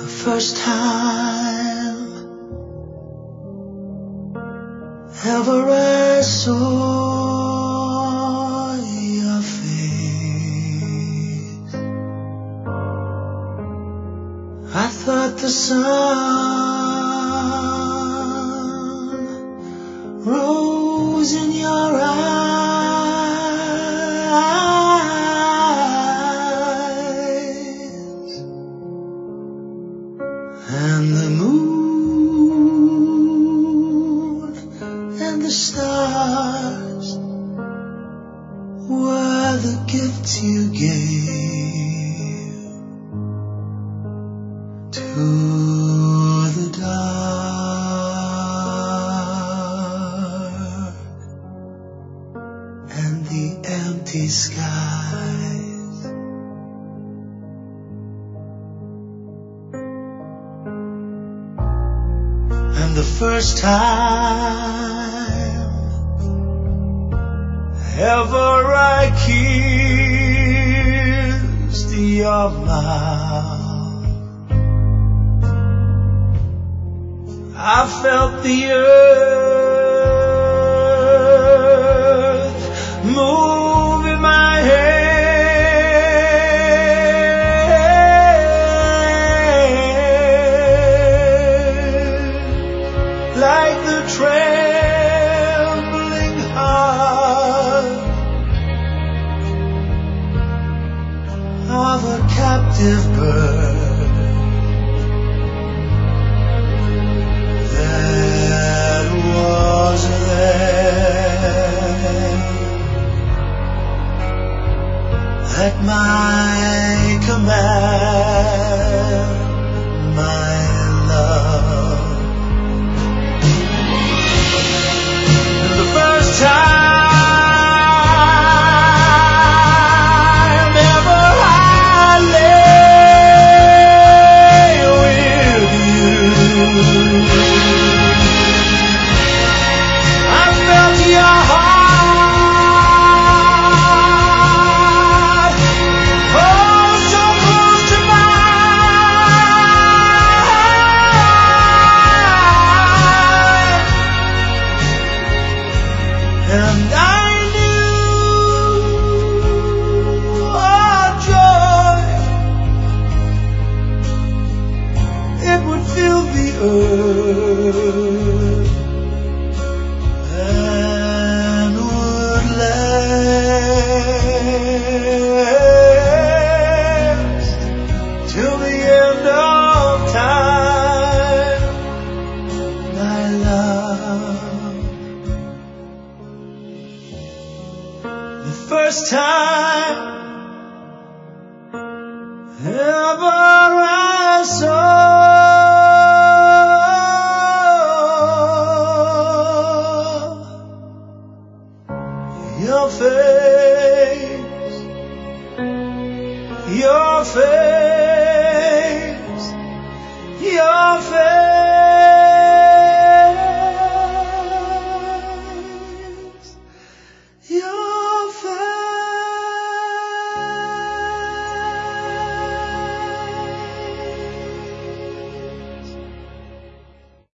The first time ever I saw your face, I thought the sun rose in your eyes, and the moon and the stars were the gifts you gave to the dark and the empty skies. And the first time ever I kissed your mouth, I felt the earth move in my hand, like the trembling heart of a captive bird that was there at my command, my love. And the first time ever I lay with you, I felt your heart, oh, so close to mine, and I knew our joy, it would fill the earth and would last till the end of time, my love. The first time ever I saw